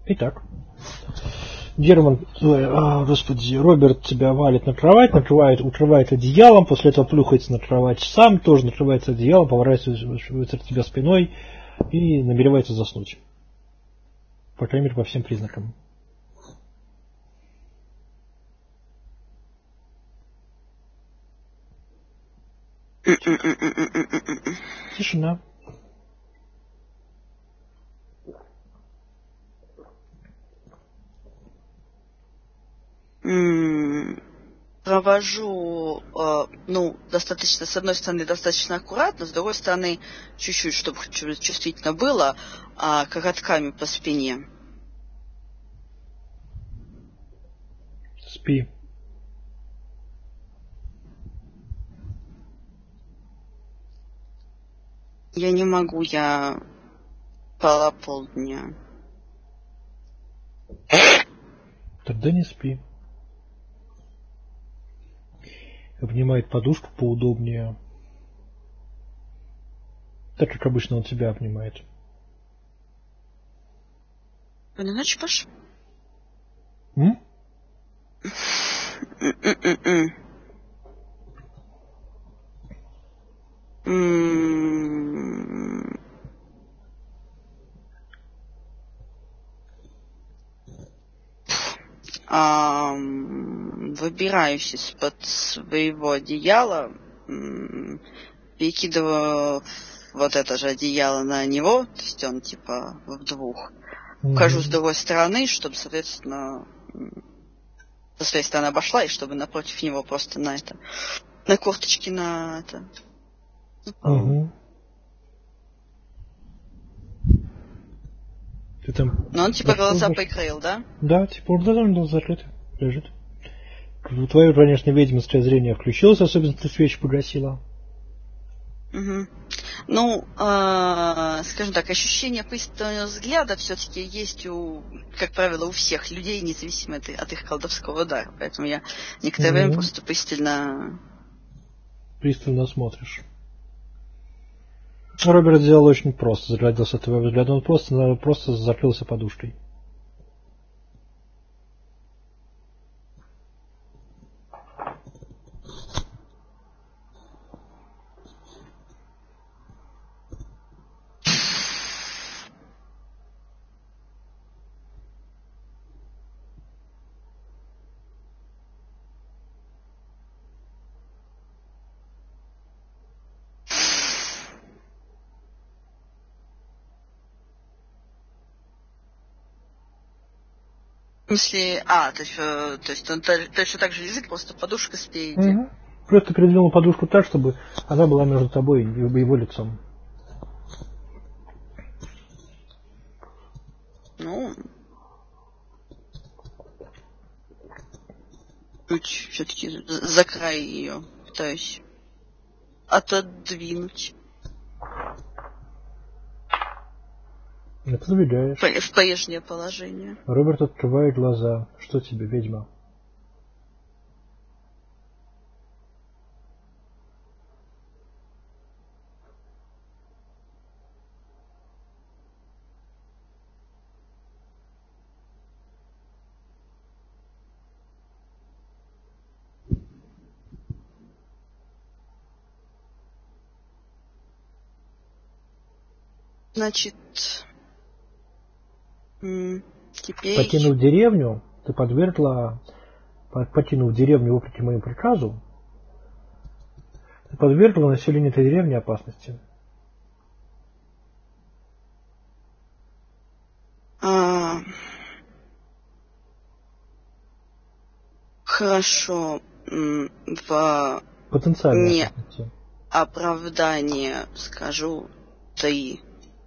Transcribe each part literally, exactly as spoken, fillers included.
Итак, Герман, ой, а, господи, Роберт тебя валит на кровать, накрывает, укрывает одеялом, после этого плюхается на кровать сам, тоже накрывается одеялом, поворачивается к тебе спиной и намеревается заснуть. По крайней мере, по всем признакам. Тишина. Провожу, э, ну, достаточно, с одной стороны, достаточно аккуратно, с другой стороны, чуть-чуть, чтобы чувствительно было, а, коготками по спине. Спи. Я не могу, я спала полдня. Тогда не спи. Обнимает подушку поудобнее. Так, как обычно он тебя обнимает. Спокойной ночи, Паш. М? А, выбираюсь из-под своего одеяла, перекидываю вот это же одеяло на него, то есть он типа в двух. Ухожу с другой стороны, чтобы, соответственно, со своей стороны обошла, и чтобы напротив него просто на это, на корточки на это. Угу. Ты там... Но он типа глаза прикрыл, да? Да, типа глаза закрыты, лежит. Твое, конечно, ведьминское зрение включилось, особенно ты свечи погасила. Угу. Ну, э, скажем так, ощущение пристального взгляда все-таки есть у, как правило, у всех людей, независимо от, от их колдовского дара. Поэтому я некоторое время просто пристально... Пристально смотришь. Роберт сделал очень просто, заглядывался от твоего взгляда. Он просто, просто закрылся подушкой. В смысле, а, то есть, то есть он точно так же лежит, просто подушка спереди. Угу. Просто передвинул подушку так, чтобы она была между тобой и его лицом. Ну, чуть все-таки за край ее пытаюсь отодвинуть. Отодвигаешь. В прежнее положение. Роберт открывает глаза. Что тебе, ведьма? Значит, теперь... Покинув деревню, ты подвергла, покинув деревню вопреки моему приказу, ты подвергла население этой деревни опасности. А... Хорошо. В Потенциальной опасности. Оправдание скажу три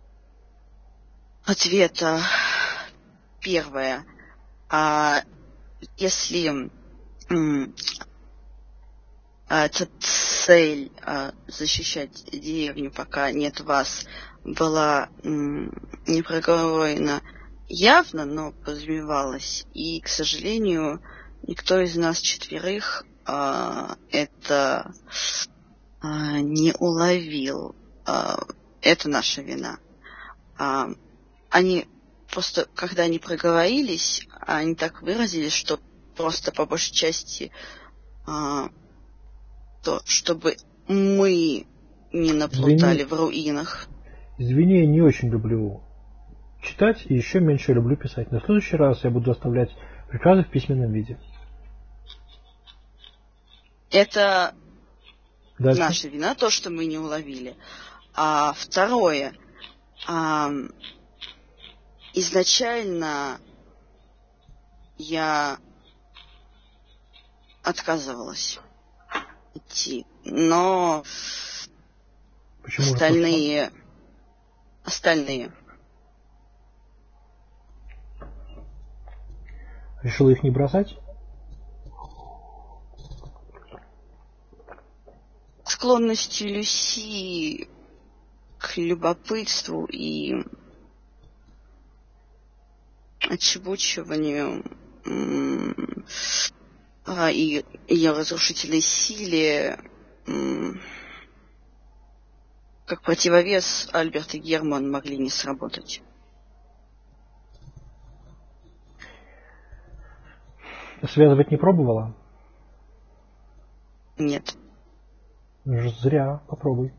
ответа. Первое. А если м, эта цель а, защищать деревню, пока нет вас, была м, не проговорена явно, но подразумевалась, и, к сожалению, никто из нас четверых а, это а, не уловил. А, это наша вина. А, они просто когда они проговорились, они так выразились, что просто по большей части а, то, чтобы мы не наплутали Извини, в руинах. извини, я не очень люблю читать и еще меньше люблю писать. Но в следующий раз я буду оставлять приказы в письменном виде. Это Дальше. наша вина, то, что мы не уловили. А второе. А, изначально я отказывалась идти, но Почему остальные, остальные решила их не бросать? склонности Люси к любопытству и отчебучиванию а, и ее разрушительной силе как противовес Альберт и Герман могли не сработать. Связывать не пробовала? Нет. Зря, попробуй.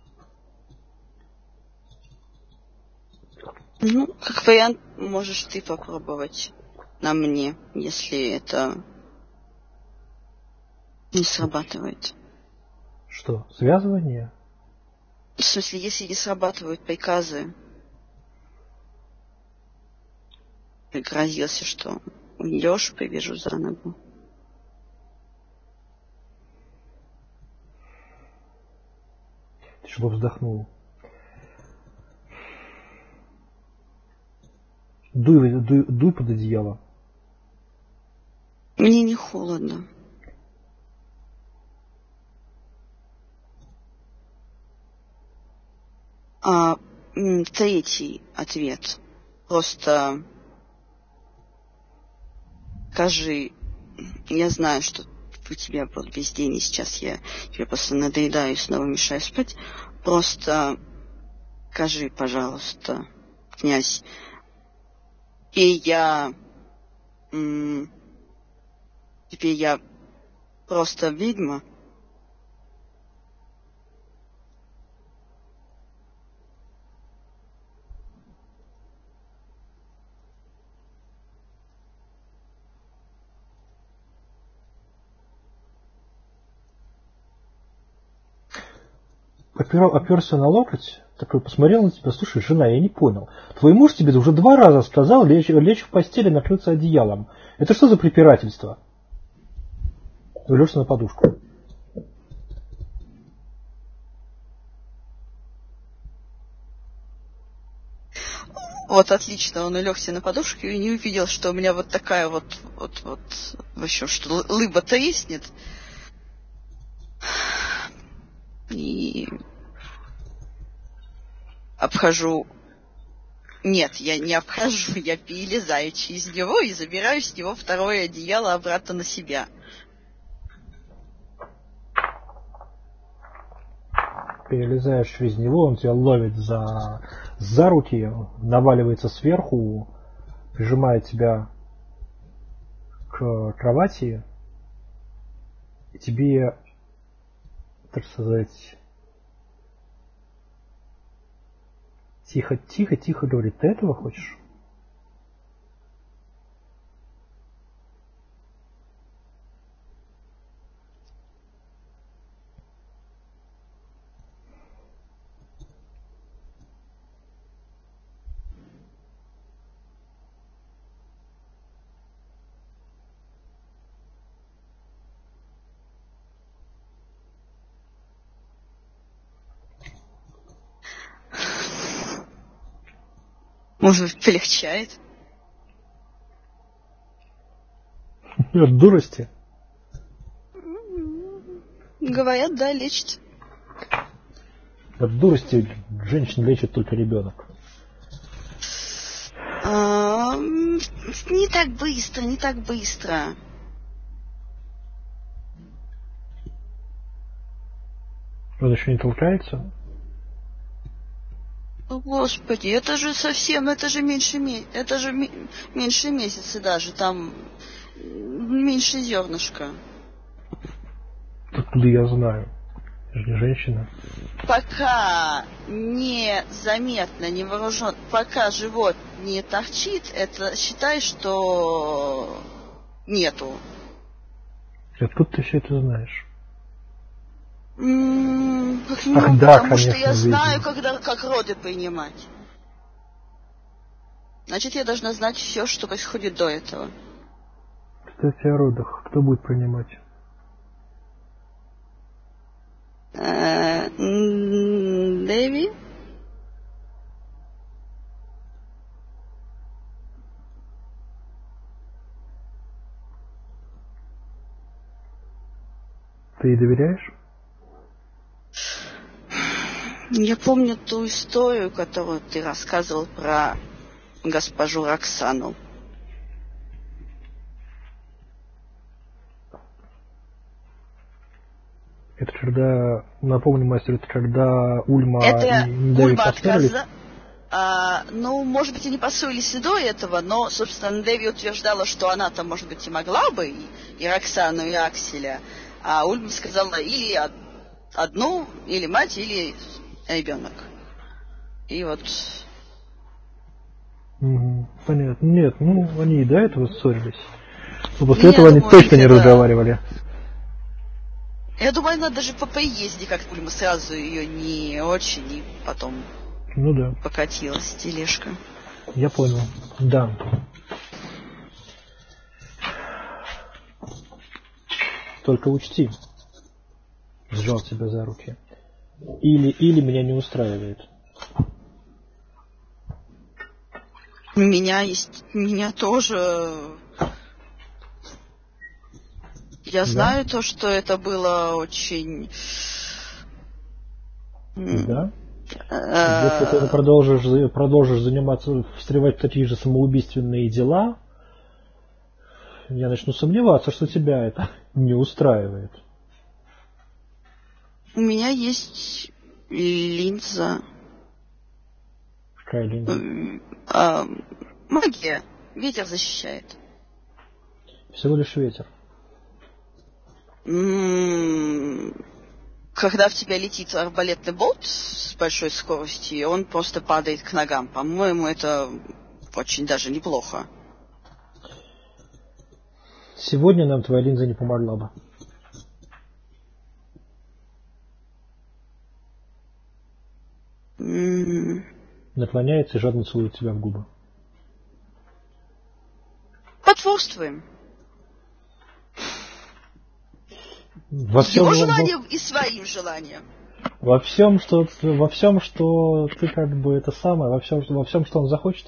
Ну, как вариант, можешь ты попробовать на мне, если это не срабатывает. Что, связывание? В смысле, если не срабатывают приказы, пригрозился, что уйдешь, привяжу за ногу. Тяжело вздохнул. Дуй, дуй, дуй под одеяло. Мне не холодно. А м, третий ответ. Просто скажи, я знаю, что у тебя был весь день, и сейчас я тебе просто надоедаю и снова мешаю спать. Просто скажи, пожалуйста, князь, и я... М, теперь я просто ведьма? Опер, оперся на локоть, такой посмотрел на тебя. Слушай, жена, я не понял. Твой муж тебе уже два раза сказал лечь, лечь в постели, накрыться одеялом. Это что за препирательство? Улегся на подушку. Вот отлично, он улегся на подушку и не увидел, что у меня вот такая вот, вот, вот, в общем, что лыба треснет. И обхожу... Нет, я не обхожу, я перелезаю через него и забираю с него второе одеяло обратно на себя. Перелезаешь через него, он тебя ловит за, за руки, наваливается сверху, прижимает тебя к кровати, и тебе, так сказать, тихо, тихо, тихо говорит, ты этого хочешь? Может быть, полегчает? От дурости. Говорят, да, лечит. От дурости женщин лечит только ребенок. А, не так быстро, не так быстро. Он еще не толкается? О, Господи, это же совсем, это же меньше, это же меньше месяца даже, там меньше зернышка. Откуда я знаю? Я же не женщина. Пока незаметно, не вооружен, пока живот не торчит, это считай, что нету. Откуда ты все это знаешь? М-м, ну, Ах, да, потому конечно, что я знаю, видимо. когда, как роды принимать. Значит, я должна знать все, что происходит до этого. Кстати, о родах. Кто будет принимать? Дэви? Ты ей доверяешь? Я помню ту историю, которую ты рассказывал про госпожу Роксану. Это когда, напомню, мастер, это когда Ульма это и Дэви поссорились? Отказа... А, ну, может быть, они поссорились и до этого, но, собственно, Дэви утверждала, что она-то, может быть, и могла бы, и, и Роксану, и Акселя. А Ульма сказала или одну, или мать, или ребенок. И вот... Угу, понятно. Нет, ну, они и до этого ссорились. Но после Я этого думаю, они точно не это... разговаривали. Я думаю, она даже по поезде как-то Ульма сразу ее не очень, и потом ну, да. покатилась тележка. Я понял, да. Только учти, сжал тебя за руки. Или, или меня не устраивает. Меня есть, меня тоже. Я да? знаю то, что это было очень. Да. Если ты продолжишь, продолжишь заниматься, встревать в такие же самоубийственные дела, я начну сомневаться, что тебя это не устраивает. У меня есть линза. Какая линза? А, магия. Ветер защищает. Всего лишь ветер. М-м- Когда в тебя летит арбалетный болт с большой скоростью, он просто падает к ногам. По-моему, это очень даже неплохо. Сегодня нам твоя линза не помогла бы. Mm. Наклоняется и жадно целует тебя в губы. Потворствуем. Во всем, его желанием во... и своим желанием. Во всем, что во всем, что ты как бы это самое, во всем, во всем, что он захочет.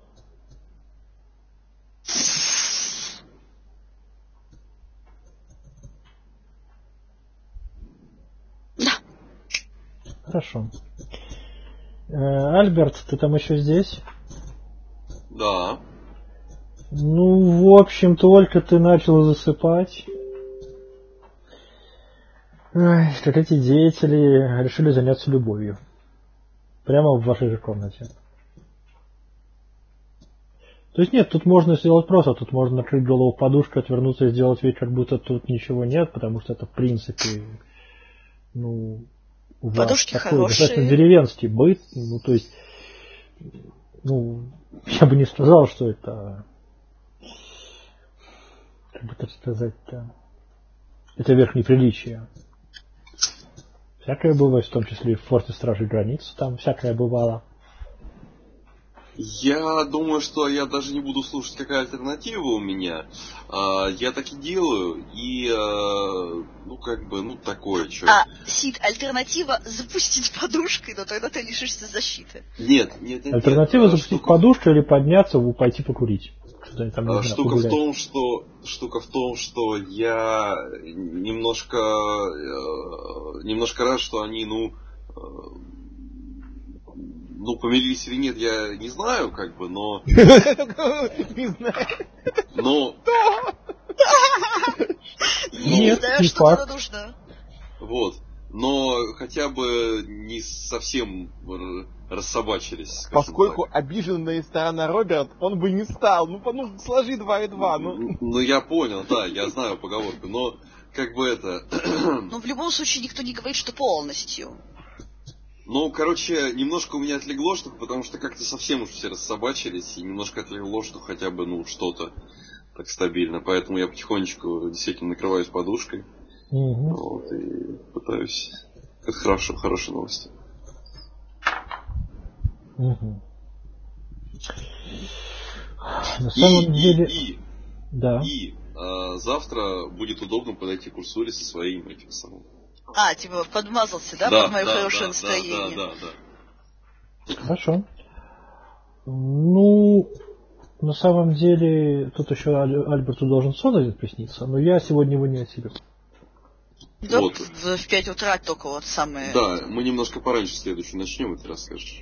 Да. Хорошо. Э, Альберт, ты там еще здесь? Да. Ну, в общем, только ты начал засыпать. Ой, как эти деятели решили заняться любовью. Прямо в вашей же комнате. То есть нет, тут можно сделать просто, тут можно накрыть голову подушкой, отвернуться и сделать вид, как будто тут ничего нет, потому что это в принципе, ну, у вас подушки такой хорошие. достаточно деревенский быт, ну, то есть, ну, я бы не сказал, что это, как бы так сказать-то, это верх неприличия. Всякое бывает, в том числе и в форте Стражи Границ, там всякое бывало. Я думаю, что я даже не буду слушать, какая альтернатива у меня. Я так и делаю, и, ну, как бы, ну, такое что. А, Сид, альтернатива запустить подушкой, но тогда ты лишишься защиты. Нет, нет, нет. Альтернатива нет, запустить штука... подушку или подняться, пойти покурить. Там, а, штука в том, что штука в том, что я немножко немножко рад, что они, ну, ну, помирились или нет, я не знаю, как бы, но... Не знаю. Но... Нет, не факт. Вот. Но хотя бы не совсем рассобачились. Поскольку так. обиженная сторона Роберт, он бы не стал. Ну, ну сложи два и два. Ну. ну, я понял, да, я знаю поговорку, но как бы это... ну, в любом случае, никто не говорит, что полностью. Ну, короче, немножко у меня отлегло, что, потому что как-то совсем уж все рассобачились, и немножко отлегло, что хотя бы, ну, что-то так стабильно. Поэтому я потихонечку действительно накрываюсь подушкой. Угу. Вот, и пытаюсь... Это хорошо, хорошая новость. Угу. На самом и, деле... И, и, да. и а, завтра будет удобно подойти к Урсуле со своим этим самым. А, типа подмазался, да, да под мое да, хорошее да, настроение? Да, да, да, да. Хорошо. Ну, на самом деле, тут еще Аль- Альберту должен сон один присниться, но я сегодня его не осилю. Да, Вот. в, в пять утра только вот самое... Да, мы немножко пораньше следующий начнем, и ты расскажешь.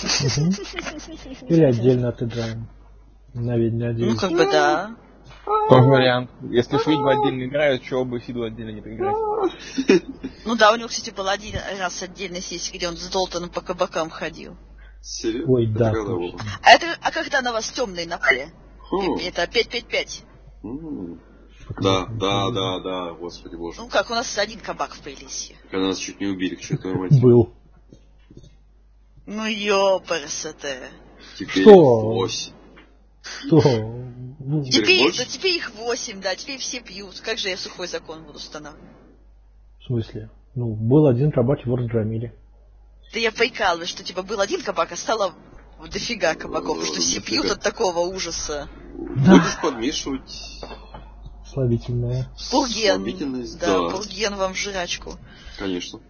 Или отдельно отыграем. На ведьме отдельно. Ну, как бы да. Тоже вариант. Если уж ведьмы отдельно играют, чего бы Фиду отдельно не поиграть. Ну да, у него, кстати, был один раз отдельная сессия, где он с Долтоном по кабакам ходил. Серьезно? Ой, да. Это когда было? А, это, а когда на вас темные напали? Хм. Это пять пять пять. М. Да, да, да, да, господи боже. Ну как, у нас один кабак в Прилесье. Когда нас чуть не убили, к чертовой матери. Был. Ну ёпарасоте. Теперь Что? восемь. Что? Ну, Теперь, да теперь их восемь, да, теперь все пьют. Как же я сухой закон буду устанавливать? в смысле? Ну, был один кабак, его разгромили. Да я прикалываюсь, что типа был один кабак, а стало дофига кабаков, что все пьют от такого ужаса. Будешь подмешивать... Слабительное. Пурген. Слабительность, Да, да. пурген вам в жрачку. Конечно.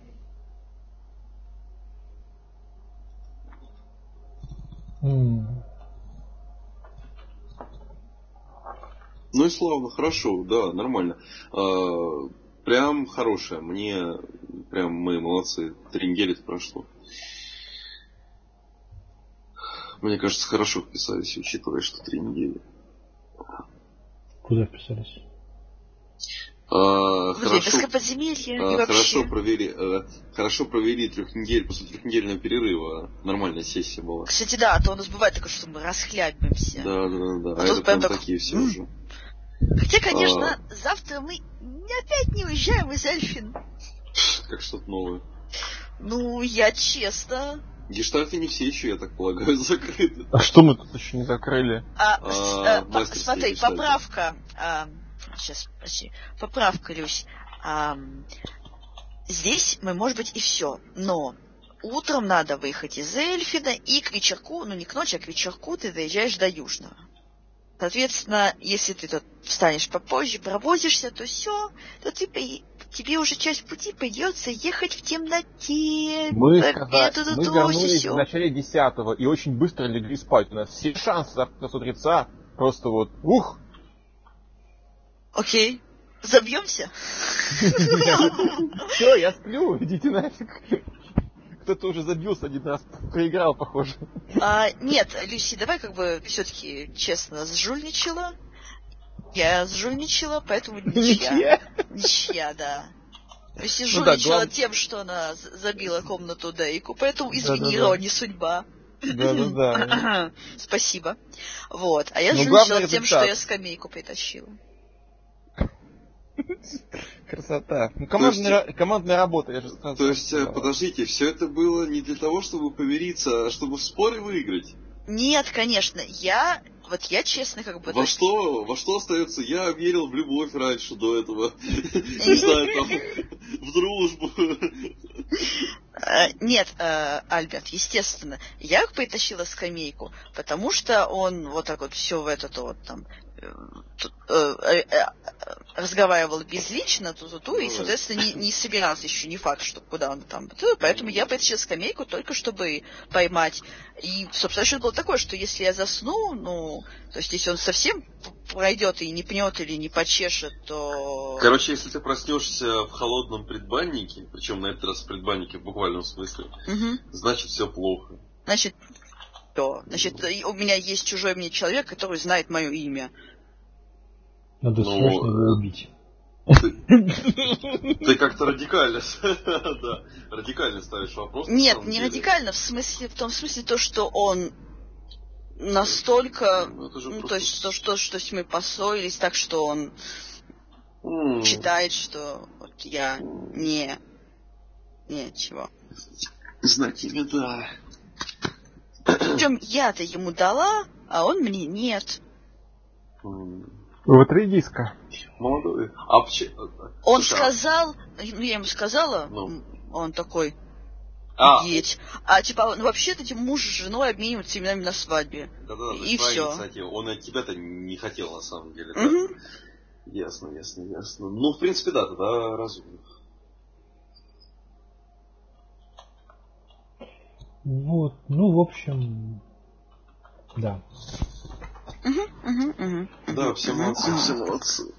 М. Ну и славно, хорошо, да, нормально. А, прям хорошая, мне прям мы молодцы, три недели прошло. Мне кажется, хорошо вписались, учитывая, что три недели. Куда вписались? А, Блин, хорошо, подземелья а, и вообще. хорошо провели, а, хорошо провели трех недель после трехнедельного перерыва. Нормальная сессия была. Кстати, да, а то у нас бывает такое, что мы расхлябимся. Да, да, да, да. А, А тут это прям так... такие все уже. Хотя, конечно, А... завтра мы опять не уезжаем из Эльфин. Как что-то новое. Ну, я честно. Гештальты не все еще, я так полагаю, закрыты. А что мы тут еще не закрыли? А, А, с, а, по, смотри, гештальты. поправка. А, сейчас, подожди. Поправка, Люсь. А, здесь мы, может быть, и все. Но утром надо выехать из Эльфина, и к вечерку, ну не к ночи, а к вечерку ты доезжаешь до Южного. Соответственно, если ты тут встанешь попозже, провозишься, то все, то ты, тебе уже часть пути придется ехать в темноте. Мы, сказали, это, мы то, вернулись всё. в начале десятого и очень быстро легли спать. У нас все шансы завтра с утреца просто вот ух! Окей. Забьемся? Все, я сплю, идите нафиг. Кто-то уже забился один раз, проиграл, похоже. А, нет, Люси, давай как бы все-таки честно сжульничала. Я сжульничала, поэтому ничья. Ничья, да. Люси жульничала ну, да, глав... тем, что она забила комнату Дейку, поэтому извини, да, да, Ро, не судьба. Да-да-да. Спасибо. Вот. А я жульничала тем, что я скамейку притащила. Красота. Ну, командная, есть, командная работа, я же сказал. То есть, сказал. Подождите, все это было не для того, чтобы помириться, а чтобы в споре выиграть? Нет, конечно. Я, вот я честно как бы... Во что, во что остается? Я верил в любовь раньше до этого. Не знаю, там, в дружбу. Нет, Альберт, естественно. Я притащила скамейку, потому что он вот так вот все в этот вот там... разговаривал безлично, ту-ту-ту, и, соответственно, не, не собирался еще, не факт, что куда он там. Поэтому я притащила скамейку только чтобы поймать. И, собственно, что было такое, что если я засну, ну, то есть если он совсем пройдет и не пнет или не почешет, то... Короче, если ты проснешься в холодном предбаннике, причем на этот раз в предбаннике в буквальном смысле, угу. значит все плохо. Значит, то. Значит, у меня есть чужой мне человек, который знает мое имя. Надо Но... срочно его убить. Ты как-то радикально, да, радикально ставишь вопрос. Нет, не радикально, в смысле, в том смысле то, что он настолько, ну, ну то есть то, что, что мы поссорились, так что он mm. считает, что вот я не, не чего. Знать тебе, да. Причем я-то ему дала, а он мне нет. Mm. Вот редиска. Молодой. А почему? Он Слушай, сказал, ну я ему сказала, ну. Он такой, а, едь. А типа, ну вообще-то эти муж с женой обмениваются именами на свадьбе. Да-да, и все. Он от тебя-то не хотел на самом деле. Mm-hmm. Да? Ясно, ясно, ясно. Ну, в принципе, да, тогда разумно. Вот, ну, в общем, да. Угу, угу, угу. Да, все молодцы, все молодцы.